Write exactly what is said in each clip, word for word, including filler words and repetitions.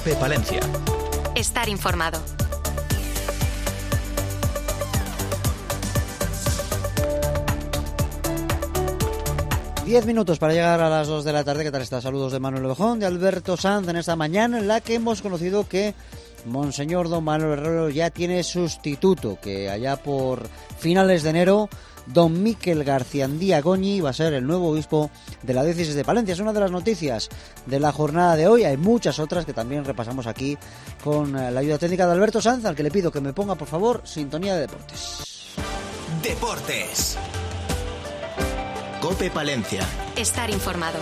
COPE Palencia. Estar informado. Diez minutos para llegar a las dos de la tarde. ¿Qué tal está? Saludos de Manuel Ovejón, de Alberto Sanz, en esta mañana en la que hemos conocido que Monseñor Don Manuel Herrero ya tiene sustituto, que allá por finales de enero Don Miquel Garciandía Goñi va a ser el nuevo obispo de la diócesis de Palencia. Es una de las noticias de la jornada de hoy. Hay muchas otras que también repasamos aquí con la ayuda técnica de Alberto Sanz, al que le pido que me ponga, por favor, sintonía de deportes. Deportes. COPE Palencia. Estar informado.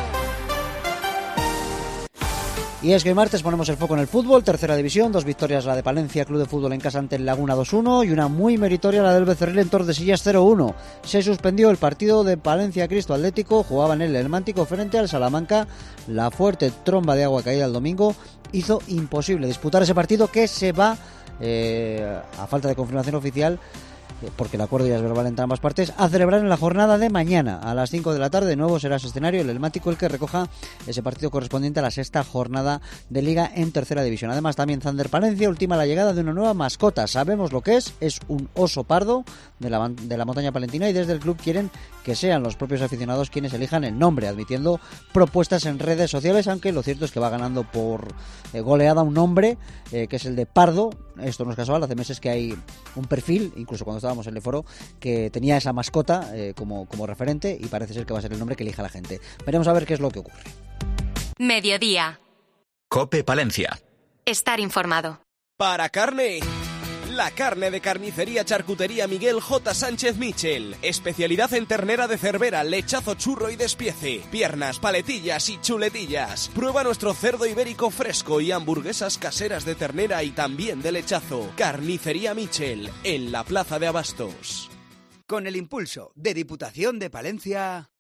Y es que el martes ponemos el foco en el fútbol, tercera división, dos victorias la de Palencia Club de Fútbol en casa ante el Laguna dos uno y una muy meritoria la del Becerril en Tordesillas cero uno. Se suspendió el partido de Palencia Cristo Atlético, jugaba en el El Mántico frente al Salamanca. La fuerte tromba de agua caída el domingo hizo imposible disputar ese partido, que se va, eh, a falta de confirmación oficial, porque el acuerdo ya es verbal entre ambas partes, a celebrar en la jornada de mañana a las cinco de la tarde. De nuevo será ese escenario, el El Mántico, el que recoja ese partido correspondiente a la sexta jornada de Liga en tercera división. Además, también Zander Palencia ultima la llegada de una nueva mascota. Sabemos lo que es, es un oso pardo de la, de la montaña palentina, y desde el club quieren que sean los propios aficionados quienes elijan el nombre, admitiendo propuestas en redes sociales, aunque lo cierto es que va ganando por eh, goleada un nombre, eh, que es el de Pardo. Esto no es casual, hace meses que hay un perfil, incluso cuando estábamos en el foro, que tenía esa mascota eh, como, como referente, y parece ser que va a ser el nombre que elija la gente. Veremos a ver qué es lo que ocurre. Mediodía. COPE Palencia. Estar informado. Para carne, la carne de Carnicería Charcutería Miguel J. Sánchez Michel. Especialidad en ternera de Cervera, lechazo, churro y despiece. Piernas, paletillas y chuletillas. Prueba nuestro cerdo ibérico fresco y hamburguesas caseras de ternera y también de lechazo. Carnicería Michel, en la Plaza de Abastos. Con el impulso de Diputación de Palencia.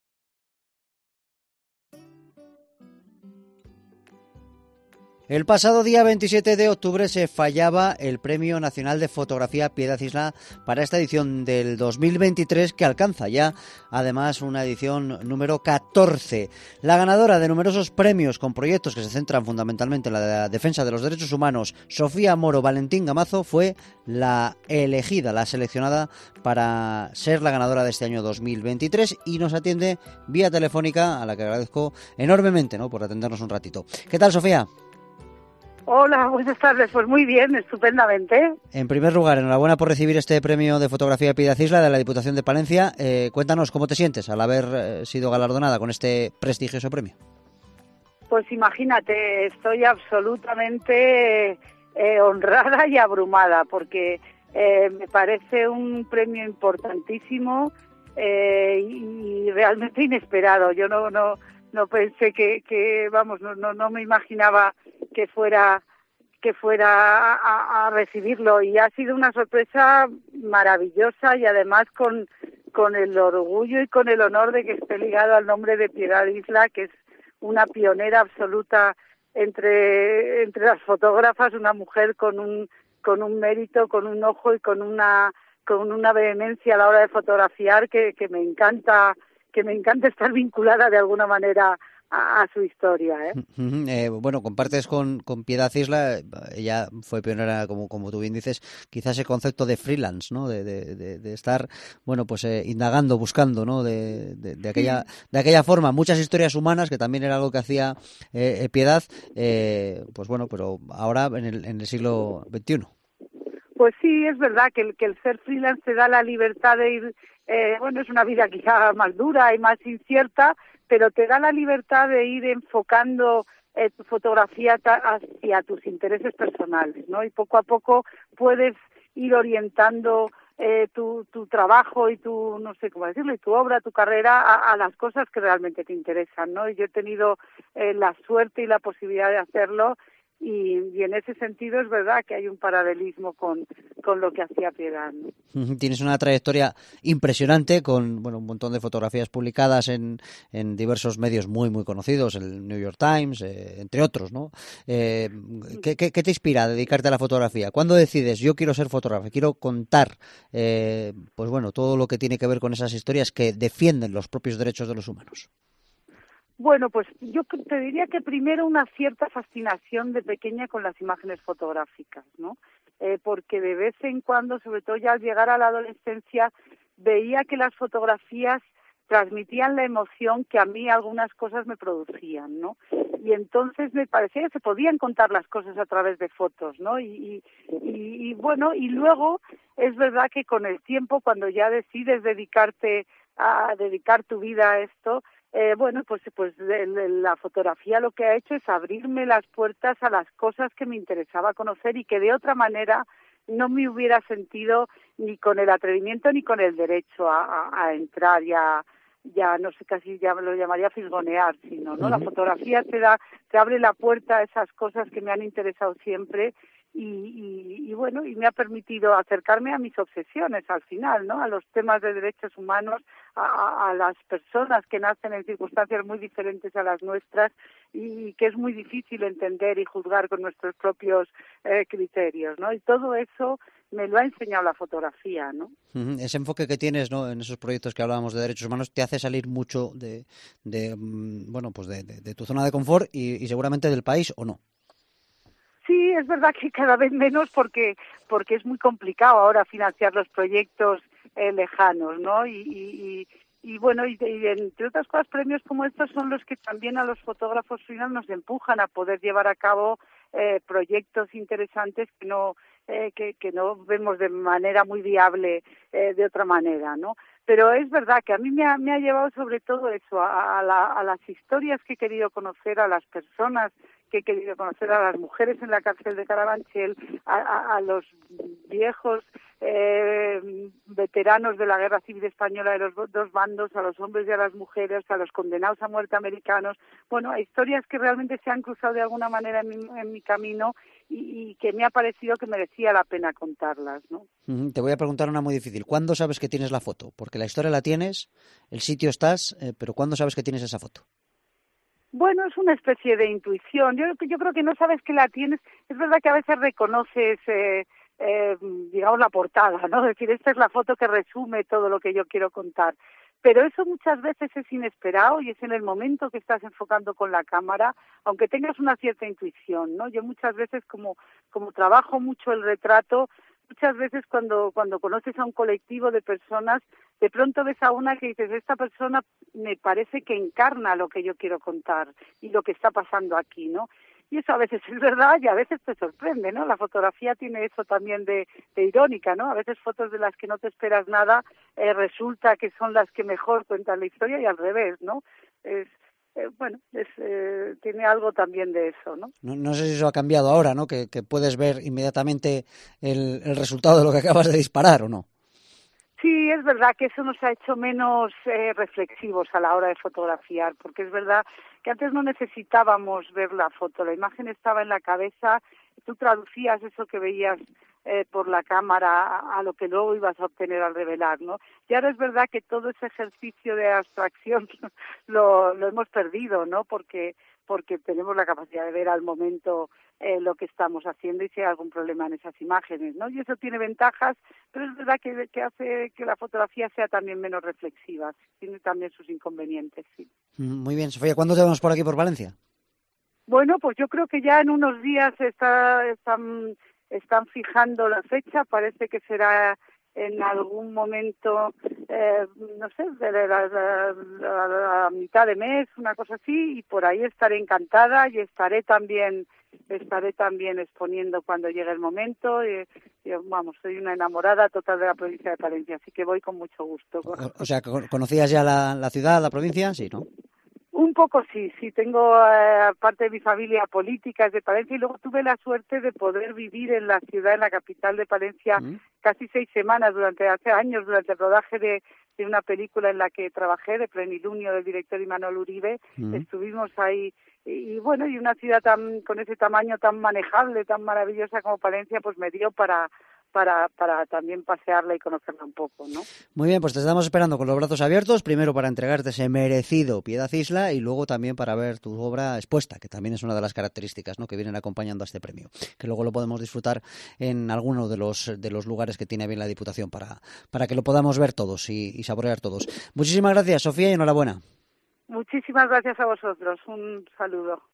El pasado día veintisiete de octubre se fallaba el Premio Nacional de Fotografía Piedad Isla para esta edición del dos mil veintitrés, que alcanza ya además una edición número catorce. La ganadora de numerosos premios con proyectos que se centran fundamentalmente en la defensa de los derechos humanos, Sofía Moro Valentín Gamazo, fue la elegida, la seleccionada para ser la ganadora de este año dos mil veintitrés, y nos atiende vía telefónica, a la que agradezco enormemente, ¿no?, por atendernos un ratito. ¿Qué tal, Sofía? Hola, buenas tardes. Pues muy bien, estupendamente. En primer lugar, enhorabuena por recibir este premio de fotografía Piedad Isla de la Diputación de Palencia. Eh, cuéntanos, ¿cómo te sientes al haber eh, sido galardonada con este prestigioso premio? Pues imagínate, estoy absolutamente eh, honrada y abrumada, porque eh, me parece un premio importantísimo eh, y realmente inesperado. Yo no no no pensé que, que vamos, no, no no me imaginaba que fuera que fuera a, a recibirlo, y ha sido una sorpresa maravillosa, y además con con el orgullo y con el honor de que esté ligado al nombre de Piedad Isla, que es una pionera absoluta entre entre las fotógrafas, una mujer con un con un mérito, con un ojo y con una con una vehemencia a la hora de fotografiar que, que me encanta que me encanta estar vinculada de alguna manera a, a su historia, ¿eh? eh, bueno, compartes con, con Piedad Isla, ella fue pionera, como, como tú bien dices, quizás ese concepto de freelance, ¿no?, de, de, de, de estar, bueno, pues eh, indagando, buscando, ¿no?, de, de, de aquella de aquella forma, muchas historias humanas, que también era algo que hacía eh, Piedad, eh, pues bueno, pero ahora en el, en el siglo veintiuno. Pues sí, es verdad que el, que el ser freelance te da la libertad de ir, eh, bueno, es una vida quizá más dura y más incierta, pero te da la libertad de ir enfocando eh, tu fotografía ta- hacia tus intereses personales, ¿no? Y poco a poco puedes ir orientando eh, tu, tu trabajo y tu, no sé cómo decirlo, y tu obra, tu carrera a, a las cosas que realmente te interesan, ¿no? Y yo he tenido eh, la suerte y la posibilidad de hacerlo. Y, y en ese sentido es verdad que hay un paralelismo con, con lo que hacía Piedad, ¿no? Tienes una trayectoria impresionante con, bueno, un montón de fotografías publicadas en, en diversos medios muy muy conocidos, el New York Times, eh, entre otros, ¿no? Eh, ¿qué, qué, ¿Qué te inspira a dedicarte a la fotografía? ¿Cuándo decides, yo quiero ser fotógrafo, quiero contar, eh, pues bueno, todo lo que tiene que ver con esas historias que defienden los propios derechos de los humanos? Bueno, pues yo te diría que primero una cierta fascinación de pequeña con las imágenes fotográficas, ¿no? Eh, porque de vez en cuando, sobre todo ya al llegar a la adolescencia, veía que las fotografías transmitían la emoción que a mí algunas cosas me producían, ¿no? Y entonces me parecía que se podían contar las cosas a través de fotos, ¿no? Y, y, y bueno, y luego es verdad que con el tiempo, cuando ya decides dedicarte a dedicar tu vida a esto, eh, bueno, pues pues de, de la fotografía lo que ha hecho es abrirme las puertas a las cosas que me interesaba conocer y que de otra manera no me hubiera sentido ni con el atrevimiento ni con el derecho a, a, a entrar ya ya no sé, casi ya me lo llamaría fisgonear, sino, ¿no? Uh-huh. La fotografía te da, te abre la puerta a esas cosas que me han interesado siempre y, y, y bueno, y me ha permitido acercarme a mis obsesiones al final, ¿no? A los temas de derechos humanos, a, a las personas que nacen en circunstancias muy diferentes a las nuestras y que es muy difícil entender y juzgar con nuestros propios eh, criterios, ¿no? Y todo eso me lo ha enseñado la fotografía, ¿no? Uh-huh. Ese enfoque que tienes, ¿no?, en esos proyectos que hablábamos de derechos humanos te hace salir mucho de, de bueno, pues de, de, de tu zona de confort y, y seguramente del país, ¿o no? Sí, es verdad que cada vez menos porque porque es muy complicado ahora financiar los proyectos eh, lejanos, ¿no? Y, y, y Y bueno, y, y entre otras cosas, premios como estos son los que también a los fotógrafos freelance nos empujan a poder llevar a cabo eh, proyectos interesantes que no eh, que, que no vemos de manera muy viable eh, de otra manera, ¿no? Pero es verdad que a mí me ha, me ha llevado sobre todo eso, a, a, la, a las historias que he querido conocer, a las personas que he querido conocer, a las mujeres en la cárcel de Carabanchel, a, a, a los viejos eh, veteranos de la Guerra Civil Española de los dos bandos, a los hombres y a las mujeres, a los condenados a muerte americanos. Bueno, a historias que realmente se han cruzado de alguna manera en mi, en mi camino y, y que me ha parecido que merecía la pena contarlas, ¿no? Uh-huh. Te voy a preguntar una muy difícil. ¿Cuándo sabes que tienes la foto? Porque la historia la tienes, el sitio estás, eh, pero ¿cuándo sabes que tienes esa foto? Bueno, es una especie de intuición. Yo, yo creo que no sabes que la tienes. Es verdad que a veces reconoces, eh, eh, digamos, la portada, ¿no? Es decir, esta es la foto que resume todo lo que yo quiero contar. Pero eso muchas veces es inesperado y es en el momento que estás enfocando con la cámara, aunque tengas una cierta intuición, ¿no? Yo muchas veces, como, como trabajo mucho el retrato, muchas veces cuando cuando conoces a un colectivo de personas, de pronto ves a una que dices, esta persona me parece que encarna lo que yo quiero contar y lo que está pasando aquí, ¿no? Y eso a veces es verdad y a veces te sorprende, ¿no? La fotografía tiene eso también de, de irónica, ¿no? A veces fotos de las que no te esperas nada eh, resulta que son las que mejor cuentan la historia y al revés, ¿no? Es Eh, bueno, es, eh, tiene algo también de eso, ¿no? ¿no? No sé si eso ha cambiado ahora, ¿no? Que, que puedes ver inmediatamente el, el resultado de lo que acabas de disparar, ¿o no? Sí, es verdad que eso nos ha hecho menos eh, reflexivos a la hora de fotografiar, porque es verdad que antes no necesitábamos ver la foto, la imagen estaba en la cabeza, tú traducías eso que veías eh, por la cámara a, a lo que luego ibas a obtener al revelar, ¿no? Y ahora es verdad que todo ese ejercicio de abstracción lo, lo hemos perdido, ¿no? Porque porque tenemos la capacidad de ver al momento eh, lo que estamos haciendo y si hay algún problema en esas imágenes, ¿no? Y eso tiene ventajas, pero es verdad que, que hace que la fotografía sea también menos reflexiva, tiene también sus inconvenientes, sí. Muy bien, Sofía, ¿cuándo te vemos por aquí, por Valencia? Bueno, pues yo creo que ya en unos días está, están, están fijando la fecha, parece que será en algún momento, eh, no sé, de la, la, la, la mitad de mes, una cosa así, y por ahí estaré encantada y estaré también estaré también exponiendo cuando llegue el momento. Y, y, vamos, soy una enamorada total de la provincia de Palencia, así que voy con mucho gusto. O, o sea, ¿conocías ya la, la ciudad, la provincia? Sí, ¿no? Un poco sí, sí, tengo eh, parte de mi familia política es de Palencia y luego tuve la suerte de poder vivir en la ciudad, en la capital de Palencia, ¿Mm? casi seis semanas durante hace años, durante el rodaje de, de una película en la que trabajé, de Plenilunio, del director Imanol Uribe. ¿Mm? Estuvimos ahí y, y bueno, y una ciudad tan con ese tamaño tan manejable, tan maravillosa como Palencia, pues me dio para... Para, para también pasearla y conocerla un poco, ¿no? Muy bien, pues te estamos esperando con los brazos abiertos, primero para entregarte ese merecido Piedad Isla y luego también para ver tu obra expuesta, que también es una de las características, ¿no?, que vienen acompañando a este premio, que luego lo podemos disfrutar en alguno de los de los lugares que tiene bien la Diputación para, para que lo podamos ver todos y, y saborear todos. Muchísimas gracias, Sofía, y enhorabuena. Muchísimas gracias a vosotros. Un saludo.